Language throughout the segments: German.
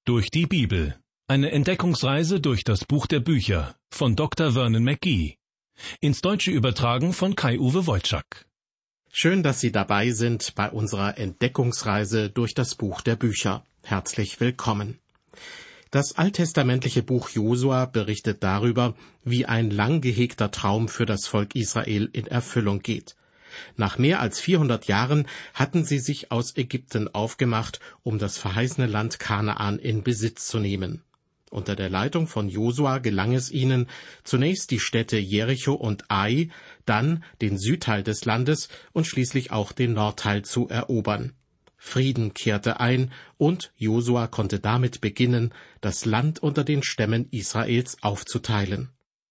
Durch die Bibel. Eine Entdeckungsreise durch das Buch der Bücher von Dr. Vernon McGee. Ins Deutsche übertragen von Kai-Uwe Wojczak. Schön, dass Sie dabei sind bei unserer Entdeckungsreise durch das Buch der Bücher. Herzlich willkommen. Das alttestamentliche Buch Josua berichtet darüber, wie ein lang gehegter Traum für das Volk Israel in Erfüllung geht. Nach mehr als 400 Jahren hatten sie sich aus Ägypten aufgemacht, um das verheißene Land Kanaan in Besitz zu nehmen. Unter der Leitung von Josua gelang es ihnen, zunächst die Städte Jericho und Ai, dann den Südteil des Landes und schließlich auch den Nordteil zu erobern. Frieden kehrte ein und Josua konnte damit beginnen, das Land unter den Stämmen Israels aufzuteilen.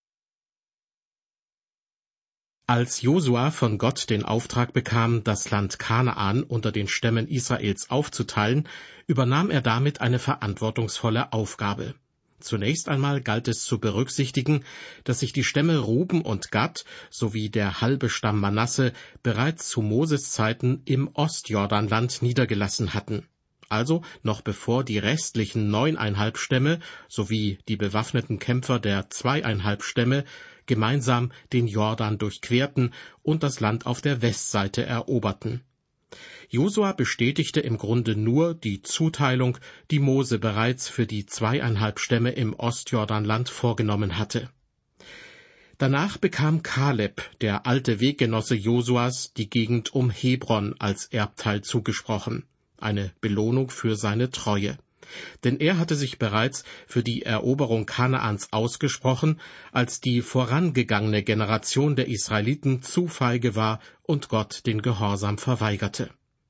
Als Josua von Gott den Auftrag bekam, das Land Kanaan unter den Stämmen Israels aufzuteilen, übernahm er damit eine verantwortungsvolle Aufgabe. Zunächst einmal galt es zu berücksichtigen, dass sich die Stämme Ruben und Gad sowie der halbe Stamm Manasse bereits zu Moses Zeiten im Ostjordanland niedergelassen hatten. Also noch bevor die restlichen 9,5 Stämme sowie die bewaffneten Kämpfer der 2,5 Stämme gemeinsam den Jordan durchquerten und das Land auf der Westseite eroberten. Josua bestätigte im Grunde nur die Zuteilung, die Mose bereits für die 2,5 Stämme im Ostjordanland vorgenommen hatte. Danach bekam Kaleb, der alte Weggenosse Josuas, die Gegend um Hebron als Erbteil zugesprochen, eine Belohnung für seine Treue. Denn er hatte sich bereits für die Eroberung Kanaans ausgesprochen, als die vorangegangene Generation der Israeliten zu feige war und Gott den Gehorsam verweigerte.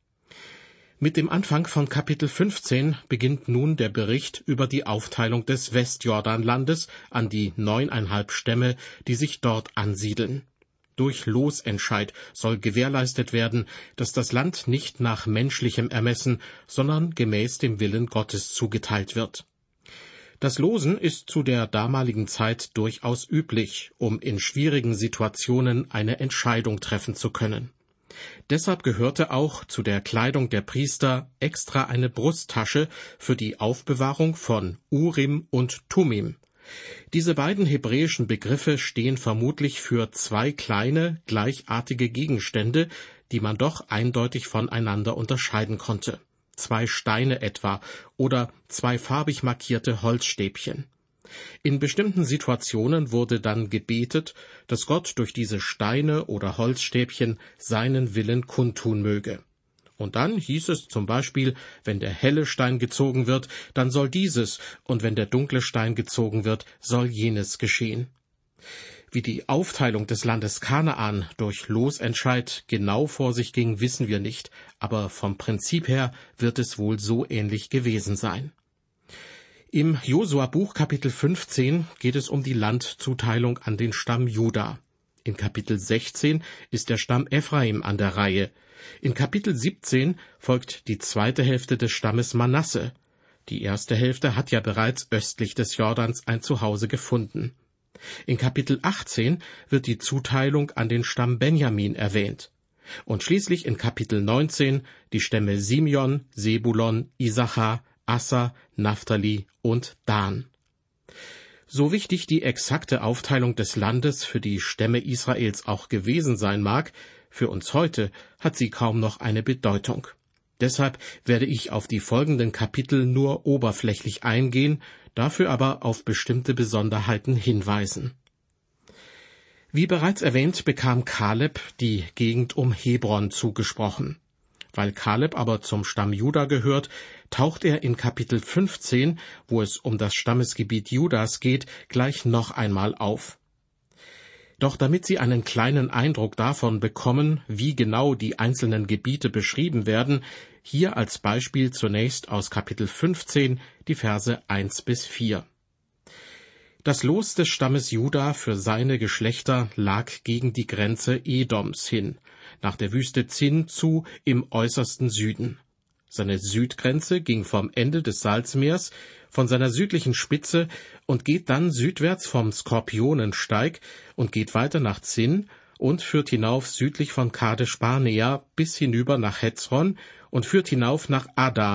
Mit dem Anfang von Kapitel 15 beginnt nun der Bericht über die Aufteilung des Westjordanlandes an die 9,5 Stämme, die sich dort ansiedeln. Durch Losentscheid soll gewährleistet werden, dass das Land nicht nach menschlichem Ermessen, sondern gemäß dem Willen Gottes zugeteilt wird. Das Losen ist zu der damaligen Zeit durchaus üblich, um in schwierigen Situationen eine Entscheidung treffen zu können. Deshalb gehörte auch zu der Kleidung der Priester extra eine Brusttasche für die Aufbewahrung von Urim und Tumim. Diese beiden hebräischen Begriffe stehen vermutlich für zwei kleine, gleichartige Gegenstände, die man doch eindeutig voneinander unterscheiden konnte. 2 Steine etwa oder 2 farbig markierte Holzstäbchen. In bestimmten Situationen wurde dann gebetet, dass Gott durch diese Steine oder Holzstäbchen seinen Willen kundtun möge. Und dann hieß es zum Beispiel, wenn der helle Stein gezogen wird, dann soll dieses, und wenn der dunkle Stein gezogen wird, soll jenes geschehen. Wie die Aufteilung des Landes Kanaan durch Losentscheid genau vor sich ging, wissen wir nicht, aber vom Prinzip her wird es wohl so ähnlich gewesen sein. Im Josua-Buch Kapitel 15 geht es um die Landzuteilung an den Stamm Juda. In Kapitel 16 ist der Stamm Ephraim an der Reihe. In Kapitel 17 folgt die zweite Hälfte des Stammes Manasse. Die erste Hälfte hat ja bereits östlich des Jordans ein Zuhause gefunden. In Kapitel 18 wird die Zuteilung an den Stamm Benjamin erwähnt. Und schließlich in Kapitel 19 die Stämme Simeon, Sebulon, Issachar, Asser, Naphtali und Dan. So wichtig die exakte Aufteilung des Landes für die Stämme Israels auch gewesen sein mag, für uns heute hat sie kaum noch eine Bedeutung. Deshalb werde ich auf die folgenden Kapitel nur oberflächlich eingehen, dafür aber auf bestimmte Besonderheiten hinweisen. Wie bereits erwähnt, bekam Kaleb die Gegend um Hebron zugesprochen. Weil Kaleb aber zum Stamm Juda gehört, taucht er in Kapitel 15, wo es um das Stammesgebiet Judas geht, gleich noch einmal auf. Doch damit Sie einen kleinen Eindruck davon bekommen, wie genau die einzelnen Gebiete beschrieben werden, hier als Beispiel zunächst aus Kapitel 15 die Verse 1-4. Das Los des Stammes Juda für seine Geschlechter lag gegen die Grenze Edoms hin, nach der Wüste Zin zu im äußersten Süden. Seine Südgrenze ging vom Ende des Salzmeers, von seiner südlichen Spitze und geht dann südwärts vom Skorpionensteig und geht weiter nach Zin und führt hinauf südlich von Kadesh Barnea bis hinüber nach Hetzron und führt hinauf nach Adda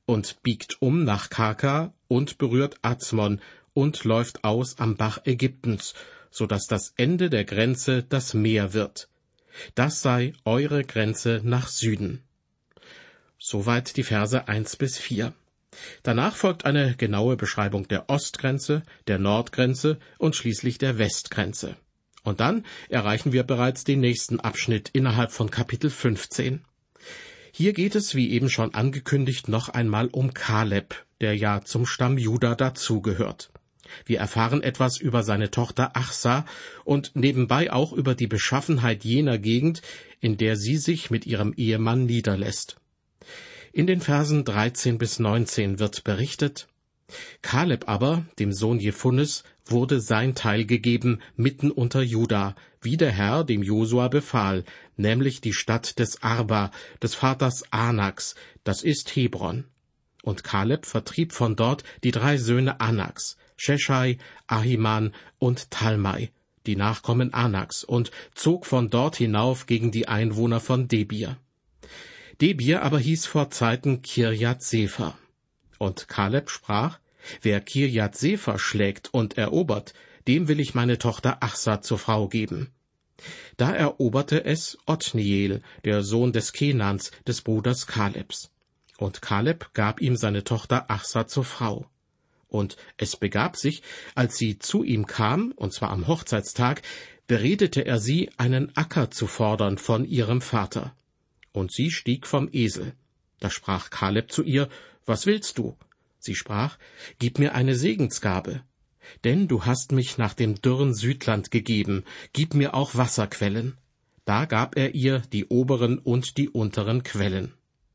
und biegt um nach Karka und berührt Azmon und läuft aus am Bach Ägyptens, so dass das Ende der Grenze das Meer wird. Das sei eure Grenze nach Süden. Soweit die Verse 1-4. Danach folgt eine genaue Beschreibung der Ostgrenze, der Nordgrenze und schließlich der Westgrenze. Und dann erreichen wir bereits den nächsten Abschnitt innerhalb von Kapitel 15. Hier geht es, wie eben schon angekündigt, noch einmal um Kaleb, der ja zum Stamm Juda dazugehört. Wir erfahren etwas über seine Tochter Achsa und nebenbei auch über die Beschaffenheit jener Gegend, in der sie sich mit ihrem Ehemann niederlässt. In den Versen 13-19 wird berichtet: Kaleb aber, dem Sohn Jephunes, wurde sein Teil gegeben mitten unter Juda, wie der Herr dem Josua befahl, nämlich die Stadt des Arba, des Vaters Anaks, das ist Hebron. Und Kaleb vertrieb von dort die 3 Söhne Anaks, Scheschai, Ahiman und Talmai, die Nachkommen Anaks, und zog von dort hinauf gegen die Einwohner von Debir. Debir aber hieß vor Zeiten Kirjat Sefer. Und Kaleb sprach: Wer Kirjat Sefer schlägt und erobert, dem will ich meine Tochter Achsa zur Frau geben. Da eroberte es Otniel, der Sohn des Kenans, des Bruders Kalebs. Und Kaleb gab ihm seine Tochter Achsa zur Frau. Und es begab sich, als sie zu ihm kam, und zwar am Hochzeitstag, beredete er sie, einen Acker zu fordern von ihrem Vater. Und sie stieg vom Esel. Da sprach Kaleb zu ihr: Was willst du? Sie sprach: Gib mir eine Segensgabe. Denn du hast mich nach dem dürren Südland gegeben, gib mir auch Wasserquellen. Da gab er ihr die oberen und die unteren Quellen.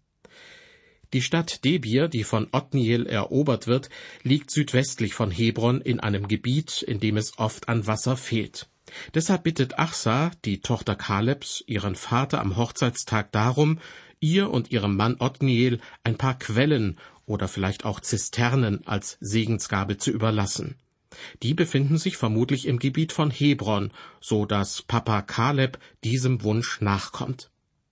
Die Stadt Debir, die von Otniel erobert wird, liegt südwestlich von Hebron in einem Gebiet, in dem es oft an Wasser fehlt. Deshalb bittet Achsa, die Tochter Kalebs, ihren Vater am Hochzeitstag darum, ihr und ihrem Mann Otniel ein paar Quellen oder vielleicht auch Zisternen als Segensgabe zu überlassen. Die befinden sich vermutlich im Gebiet von Hebron, so dass Papa Kaleb diesem Wunsch nachkommt.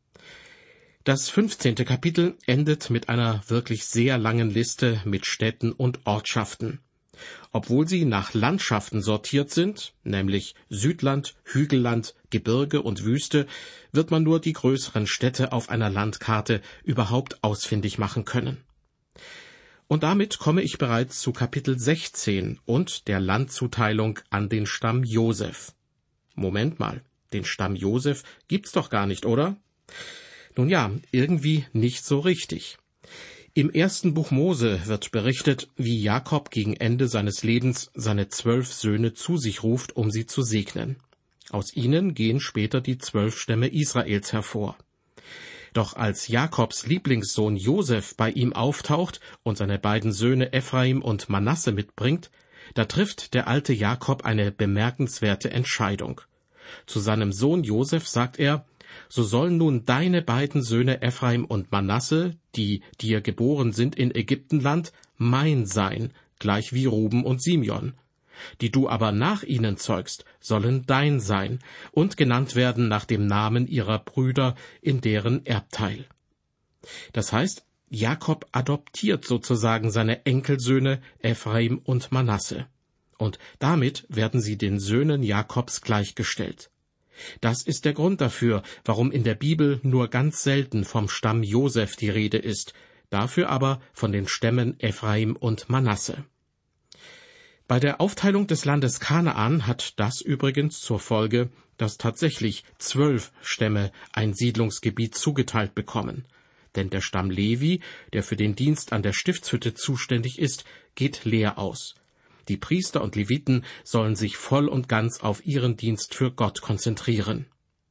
Das 15. Kapitel endet mit einer wirklich sehr langen Liste mit Städten und Ortschaften. Obwohl sie nach Landschaften sortiert sind, nämlich Südland, Hügelland, Gebirge und Wüste, wird man nur die größeren Städte auf einer Landkarte überhaupt ausfindig machen können. Und damit komme ich bereits zu Kapitel 16 und der Landzuteilung an den Stamm Josef. Moment mal, den Stamm Josef gibt's doch gar nicht, oder? Nun ja, irgendwie nicht so richtig. Im 1. Buch Mose wird berichtet, wie Jakob gegen Ende seines Lebens seine 12 Söhne zu sich ruft, um sie zu segnen. Aus ihnen gehen später die 12 Stämme Israels hervor. Doch als Jakobs Lieblingssohn Josef bei ihm auftaucht und seine beiden Söhne Ephraim und Manasse mitbringt, da trifft der alte Jakob eine bemerkenswerte Entscheidung. Zu seinem Sohn Josef sagt er: So sollen nun deine beiden Söhne Ephraim und Manasse, die dir geboren sind in Ägyptenland, mein sein, gleich wie Ruben und Simeon. Die du aber nach ihnen zeugst, sollen dein sein und genannt werden nach dem Namen ihrer Brüder in deren Erbteil. Das heißt, Jakob adoptiert sozusagen seine Enkelsöhne Ephraim und Manasse. Und damit werden sie den Söhnen Jakobs gleichgestellt. Das ist der Grund dafür, warum in der Bibel nur ganz selten vom Stamm Josef die Rede ist, dafür aber von den Stämmen Ephraim und Manasse. Bei der Aufteilung des Landes Kanaan hat das übrigens zur Folge, dass tatsächlich 12 Stämme ein Siedlungsgebiet zugeteilt bekommen. Denn der Stamm Levi, der für den Dienst an der Stiftshütte zuständig ist, geht leer aus. Die Priester und Leviten sollen sich voll und ganz auf ihren Dienst für Gott konzentrieren.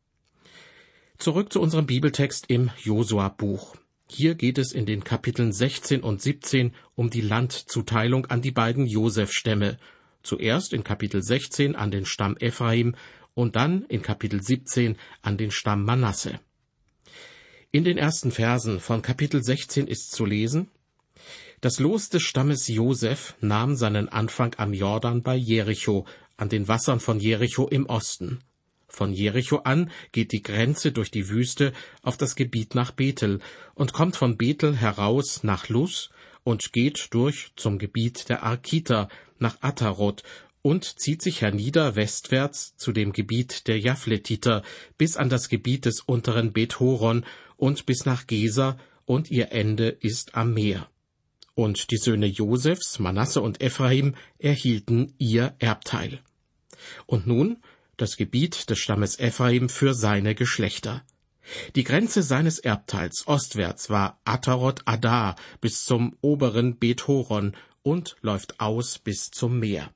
Zurück zu unserem Bibeltext im Josua-Buch. Hier geht es in den Kapiteln 16 und 17 um die Landzuteilung an die beiden Josef-Stämme. Zuerst in Kapitel 16 an den Stamm Ephraim und dann in Kapitel 17 an den Stamm Manasse. In den ersten Versen von Kapitel 16 ist zu lesen: Das Los des Stammes Josef nahm seinen Anfang am Jordan bei Jericho, an den Wassern von Jericho im Osten. Von Jericho an geht die Grenze durch die Wüste auf das Gebiet nach Bethel und kommt von Bethel heraus nach Luz und geht durch zum Gebiet der Arkiter nach Atarot und zieht sich hernieder westwärts zu dem Gebiet der Japhletiter bis an das Gebiet des unteren Bet-Horon und bis nach Geser, und ihr Ende ist am Meer. Und die Söhne Josefs, Manasse und Ephraim, erhielten ihr Erbteil. Und nun das Gebiet des Stammes Ephraim für seine Geschlechter. Die Grenze seines Erbteils ostwärts war Atarot Adar bis zum oberen Bet-Horon und läuft aus bis zum Meer.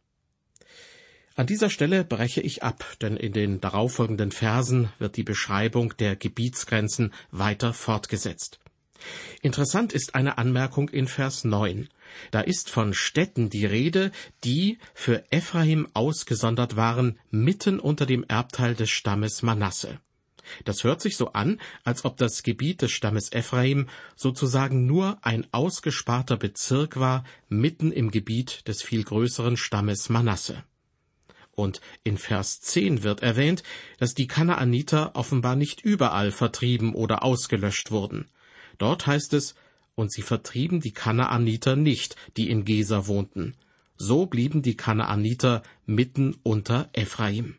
An dieser Stelle breche ich ab, denn in den darauffolgenden Versen wird die Beschreibung der Gebietsgrenzen weiter fortgesetzt. Interessant ist eine Anmerkung in Vers 9. Da ist von Städten die Rede, die für Ephraim ausgesondert waren, mitten unter dem Erbteil des Stammes Manasse. Das hört sich so an, als ob das Gebiet des Stammes Ephraim sozusagen nur ein ausgesparter Bezirk war, mitten im Gebiet des viel größeren Stammes Manasse. Und in Vers 10 wird erwähnt, dass die Kanaaniter offenbar nicht überall vertrieben oder ausgelöscht wurden. Dort heißt es, und sie vertrieben die Kanaaniter nicht, die in Geser wohnten. So blieben die Kanaaniter mitten unter Ephraim.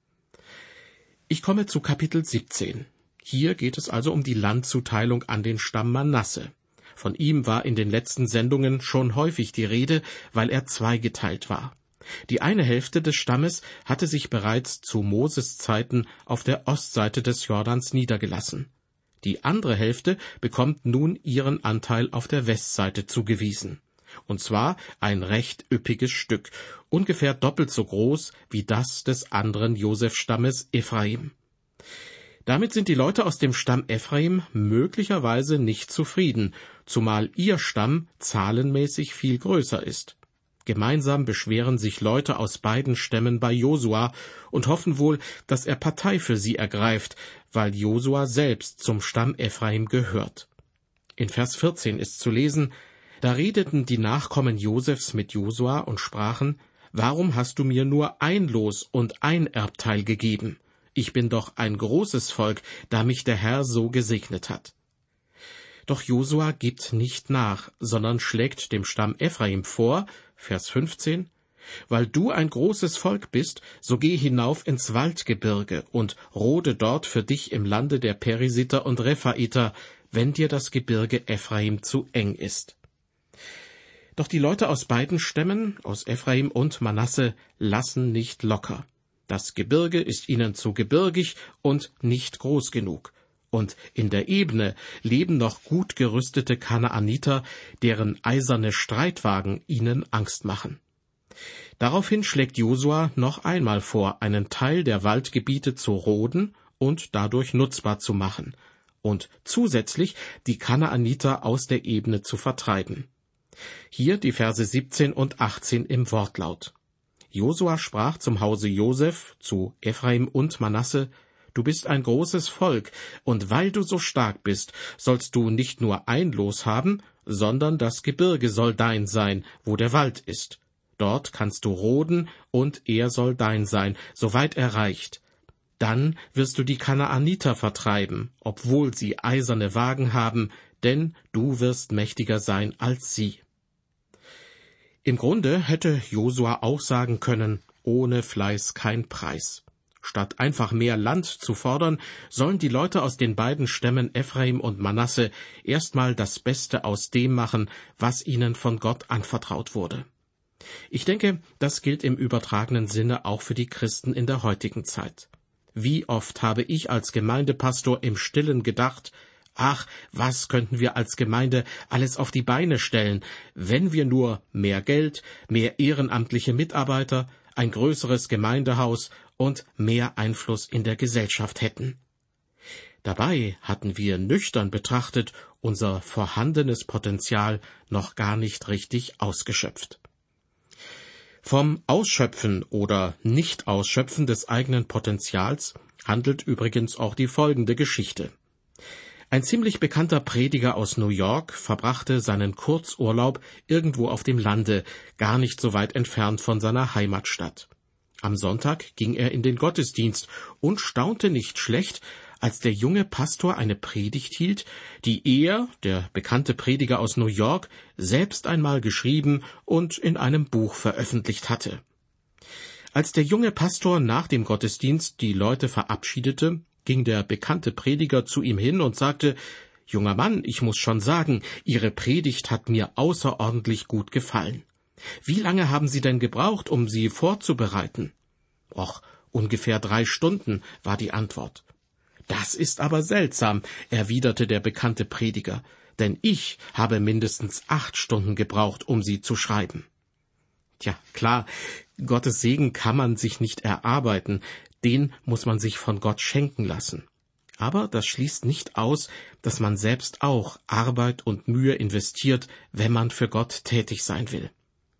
Ich komme zu Kapitel 17. Hier geht es also um die Landzuteilung an den Stamm Manasse. Von ihm war in den letzten Sendungen schon häufig die Rede, weil er zweigeteilt war. Die eine Hälfte des Stammes hatte sich bereits zu Moses Zeiten auf der Ostseite des Jordans niedergelassen. Die andere Hälfte bekommt nun ihren Anteil auf der Westseite zugewiesen. Und zwar ein recht üppiges Stück, ungefähr doppelt so groß wie das des anderen Joseph-Stammes Ephraim. Damit sind die Leute aus dem Stamm Ephraim möglicherweise nicht zufrieden, zumal ihr Stamm zahlenmäßig viel größer ist. Gemeinsam beschweren sich Leute aus beiden Stämmen bei Josua und hoffen wohl, dass er Partei für sie ergreift, weil Josua selbst zum Stamm Ephraim gehört. In Vers 14 ist zu lesen: Da redeten die Nachkommen Josefs mit Josua und sprachen: Warum hast du mir nur ein Los und ein Erbteil gegeben? Ich bin doch ein großes Volk, da mich der Herr so gesegnet hat. Doch Josua gibt nicht nach, sondern schlägt dem Stamm Ephraim vor, Vers 15, weil du ein großes Volk bist, so geh hinauf ins Waldgebirge und rode dort für dich im Lande der Perisiter und Rephaiter, wenn dir das Gebirge Ephraim zu eng ist. Doch die Leute aus beiden Stämmen, aus Ephraim und Manasse, lassen nicht locker. Das Gebirge ist ihnen zu gebirgig und nicht groß genug. Und in der Ebene leben noch gut gerüstete Kanaaniter, deren eiserne Streitwagen ihnen Angst machen. Daraufhin schlägt Josua noch einmal vor, einen Teil der Waldgebiete zu roden und dadurch nutzbar zu machen und zusätzlich die Kanaaniter aus der Ebene zu vertreiben. Hier die Verse 17 und 18 im Wortlaut. Josua sprach zum Hause Joseph, zu Ephraim und Manasse: Du bist ein großes Volk, und weil du so stark bist, sollst du nicht nur ein Los haben, sondern das Gebirge soll dein sein, wo der Wald ist. Dort kannst du roden, und er soll dein sein, soweit er reicht. Dann wirst du die Kanaaniter vertreiben, obwohl sie eiserne Wagen haben, denn du wirst mächtiger sein als sie. Im Grunde hätte Josua auch sagen können: Ohne Fleiß kein Preis. Statt einfach mehr Land zu fordern, sollen die Leute aus den beiden Stämmen Ephraim und Manasse erstmal das Beste aus dem machen, was ihnen von Gott anvertraut wurde. Ich denke, das gilt im übertragenen Sinne auch für die Christen in der heutigen Zeit. Wie oft habe ich als Gemeindepastor im Stillen gedacht: Ach, was könnten wir als Gemeinde alles auf die Beine stellen, wenn wir nur mehr Geld, mehr ehrenamtliche Mitarbeiter, ein größeres Gemeindehaus und mehr Einfluss in der Gesellschaft hätten. Dabei hatten wir nüchtern betrachtet unser vorhandenes Potenzial noch gar nicht richtig ausgeschöpft. Vom Ausschöpfen oder Nicht-Ausschöpfen des eigenen Potenzials handelt übrigens auch die folgende Geschichte. Ein ziemlich bekannter Prediger aus New York verbrachte seinen Kurzurlaub irgendwo auf dem Lande, gar nicht so weit entfernt von seiner Heimatstadt. Am Sonntag ging er in den Gottesdienst und staunte nicht schlecht, als der junge Pastor eine Predigt hielt, die er, der bekannte Prediger aus New York, selbst einmal geschrieben und in einem Buch veröffentlicht hatte. Als der junge Pastor nach dem Gottesdienst die Leute verabschiedete, ging der bekannte Prediger zu ihm hin und sagte: »Junger Mann, ich muss schon sagen, Ihre Predigt hat mir außerordentlich gut gefallen. Wie lange haben Sie denn gebraucht, um sie vorzubereiten?« »Och, ungefähr 3 Stunden«, war die Antwort. »Das ist aber seltsam«, erwiderte der bekannte Prediger, »denn ich habe mindestens 8 Stunden gebraucht, um sie zu schreiben.« Tja, klar, Gottes Segen kann man sich nicht erarbeiten, den muss man sich von Gott schenken lassen. Aber das schließt nicht aus, dass man selbst auch Arbeit und Mühe investiert, wenn man für Gott tätig sein will.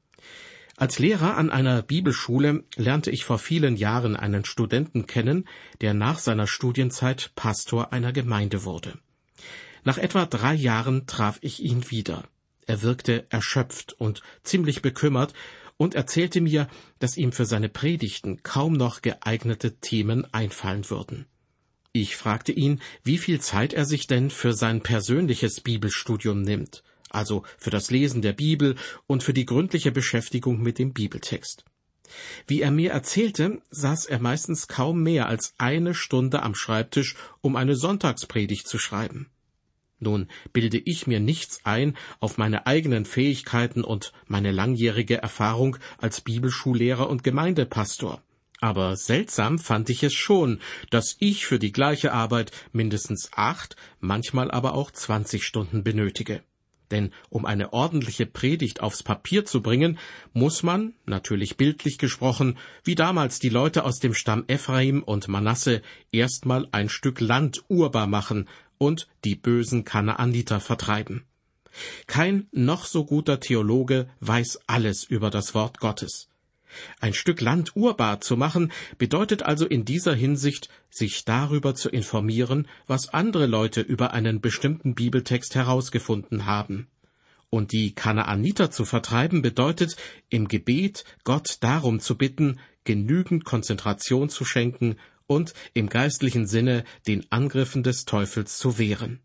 Als Lehrer an einer Bibelschule lernte ich vor vielen Jahren einen Studenten kennen, der nach seiner Studienzeit Pastor einer Gemeinde wurde. Nach etwa 3 Jahren traf ich ihn wieder. Er wirkte erschöpft und ziemlich bekümmert und erzählte mir, dass ihm für seine Predigten kaum noch geeignete Themen einfallen würden. Ich fragte ihn, wie viel Zeit er sich denn für sein persönliches Bibelstudium nimmt, also für das Lesen der Bibel und für die gründliche Beschäftigung mit dem Bibeltext. Wie er mir erzählte, saß er meistens kaum mehr als 1 Stunde am Schreibtisch, um eine Sonntagspredigt zu schreiben. Nun bilde ich mir nichts ein auf meine eigenen Fähigkeiten und meine langjährige Erfahrung als Bibelschullehrer und Gemeindepastor. Aber seltsam fand ich es schon, dass ich für die gleiche Arbeit mindestens 8, manchmal aber auch 20 Stunden benötige. Denn um eine ordentliche Predigt aufs Papier zu bringen, muss man, natürlich bildlich gesprochen, wie damals die Leute aus dem Stamm Ephraim und Manasse, erstmal ein Stück Land urbar machen und die bösen Kanaaniter vertreiben. Kein noch so guter Theologe weiß alles über das Wort Gottes. Ein Stück Land urbar zu machen, bedeutet also in dieser Hinsicht, sich darüber zu informieren, was andere Leute über einen bestimmten Bibeltext herausgefunden haben. Und die Kanaaniter zu vertreiben, bedeutet, im Gebet Gott darum zu bitten, genügend Konzentration zu schenken und im geistlichen Sinne den Angriffen des Teufels zu wehren.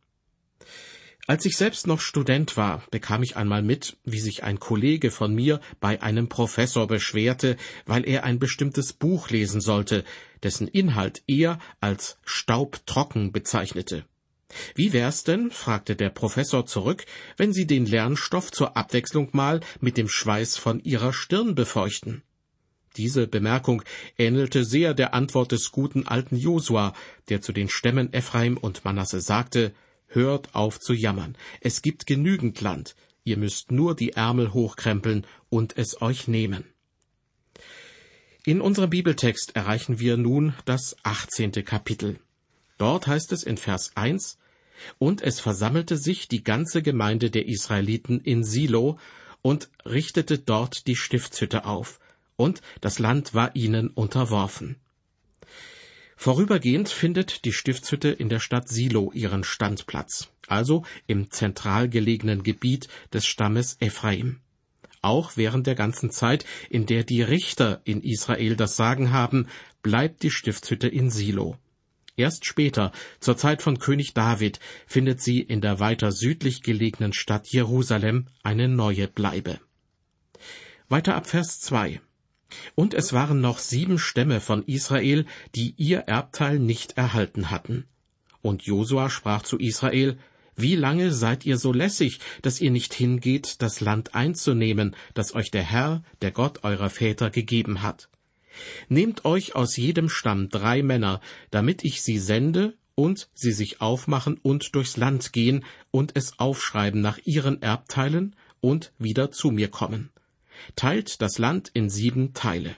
Als ich selbst noch Student war, bekam ich einmal mit, wie sich ein Kollege von mir bei einem Professor beschwerte, weil er ein bestimmtes Buch lesen sollte, dessen Inhalt er als staubtrocken bezeichnete. »Wie wär's denn«, fragte der Professor zurück, »wenn Sie den Lernstoff zur Abwechslung mal mit dem Schweiß von Ihrer Stirn befeuchten?« Diese Bemerkung ähnelte sehr der Antwort des guten alten Josua, der zu den Stämmen Ephraim und Manasse sagte: »Hört auf zu jammern, es gibt genügend Land, ihr müsst nur die Ärmel hochkrempeln und es euch nehmen.« In unserem Bibeltext erreichen wir nun das 18. Kapitel. Dort heißt es in Vers 1: »Und es versammelte sich die ganze Gemeinde der Israeliten in Silo und richtete dort die Stiftshütte auf, und das Land war ihnen unterworfen.« Vorübergehend findet die Stiftshütte in der Stadt Silo ihren Standplatz, also im zentral gelegenen Gebiet des Stammes Ephraim. Auch während der ganzen Zeit, in der die Richter in Israel das Sagen haben, bleibt die Stiftshütte in Silo. Erst später, zur Zeit von König David, findet sie in der weiter südlich gelegenen Stadt Jerusalem eine neue Bleibe. Weiter ab Vers 2. »Und es waren noch 7 Stämme von Israel, die ihr Erbteil nicht erhalten hatten. Und Josua sprach zu Israel: Wie lange seid ihr so lässig, dass ihr nicht hingeht, das Land einzunehmen, das euch der Herr, der Gott eurer Väter, gegeben hat? Nehmt euch aus jedem Stamm 3 Männer, damit ich sie sende und sie sich aufmachen und durchs Land gehen und es aufschreiben nach ihren Erbteilen und wieder zu mir kommen. Teilt das Land in 7 Teile.«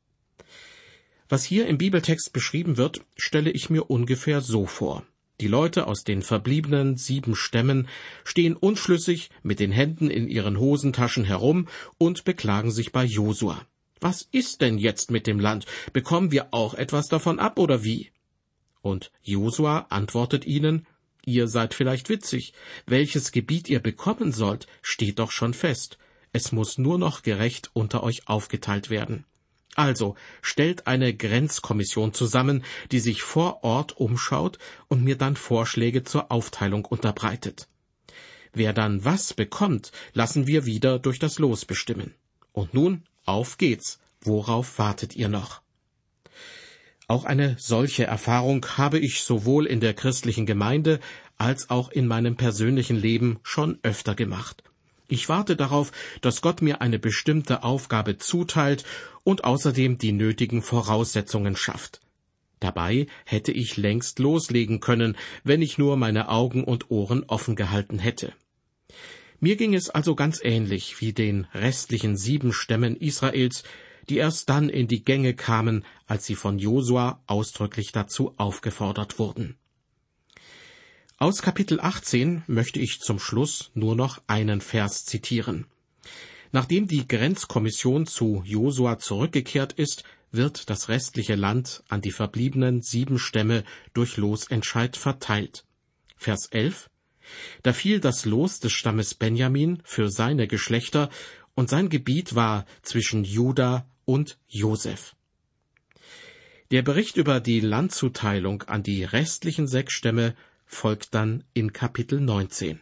Was hier im Bibeltext beschrieben wird, stelle ich mir ungefähr so vor. Die Leute aus den verbliebenen 7 Stämmen stehen unschlüssig mit den Händen in ihren Hosentaschen herum und beklagen sich bei Josua. Was ist denn jetzt mit dem Land? Bekommen wir auch etwas davon ab, oder wie? Und Josua antwortet ihnen: Ihr seid vielleicht witzig. Welches Gebiet ihr bekommen sollt, steht doch schon fest. Es muss nur noch gerecht unter euch aufgeteilt werden. Also stellt eine Grenzkommission zusammen, die sich vor Ort umschaut und mir dann Vorschläge zur Aufteilung unterbreitet. Wer dann was bekommt, lassen wir wieder durch das Los bestimmen. Und nun, auf geht's. Worauf wartet ihr noch? Auch eine solche Erfahrung habe ich sowohl in der christlichen Gemeinde als auch in meinem persönlichen Leben schon öfter gemacht. Ich warte darauf, dass Gott mir eine bestimmte Aufgabe zuteilt und außerdem die nötigen Voraussetzungen schafft. Dabei hätte ich längst loslegen können, wenn ich nur meine Augen und Ohren offen gehalten hätte. Mir ging es also ganz ähnlich wie den restlichen 7 Stämmen Israels, die erst dann in die Gänge kamen, als sie von Josua ausdrücklich dazu aufgefordert wurden. Aus Kapitel 18 möchte ich zum Schluss nur noch einen Vers zitieren. Nachdem die Grenzkommission zu Josua zurückgekehrt ist, wird das restliche Land an die verbliebenen 7 Stämme durch Losentscheid verteilt. Vers 11: Da fiel das Los des Stammes Benjamin für seine Geschlechter, und sein Gebiet war zwischen Juda und Josef. Der Bericht über die Landzuteilung an die restlichen 6 Stämme folgt dann in Kapitel 19.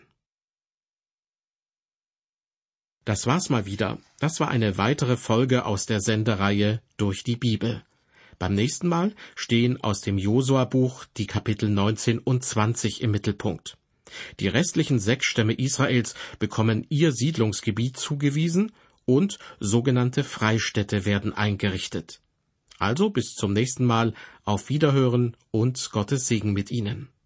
Das war's mal wieder. Das war eine weitere Folge aus der Sendereihe Durch die Bibel. Beim nächsten Mal stehen aus dem Josua-Buch die Kapitel 19 und 20 im Mittelpunkt. Die restlichen 6 Stämme Israels bekommen ihr Siedlungsgebiet zugewiesen und sogenannte Freistädte werden eingerichtet. Also bis zum nächsten Mal, auf Wiederhören und Gottes Segen mit Ihnen.